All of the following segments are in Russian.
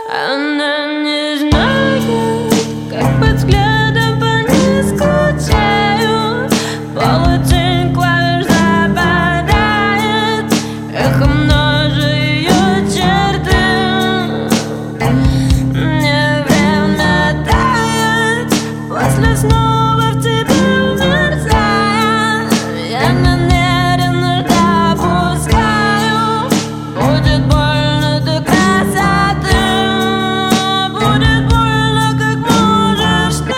Она не знает, как под взглядом по ней скучаю. Полутень клавиш западает, эхо множит ее черты. Мне время тает, после снова в тебе мерзая. Я намеренно допускаю, будет больно до красоты. Будет больно, как можешь ты.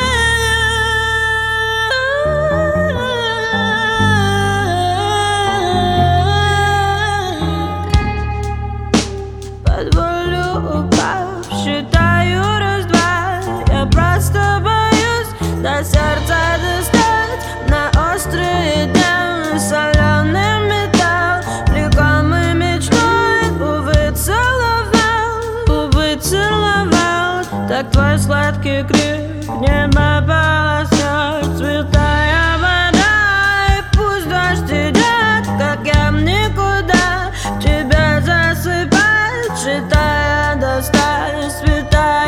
Позволю упав, считаю раз-два. Я просто боюсь до сердца достать. На острые дни соленый металл, влекомый мечтой, увы, целовал. Так твой сладкий крик небо полоснет. Святая вода, и пусть дождь идет, как я в никуда тебя засыпать, считая до 100, святая.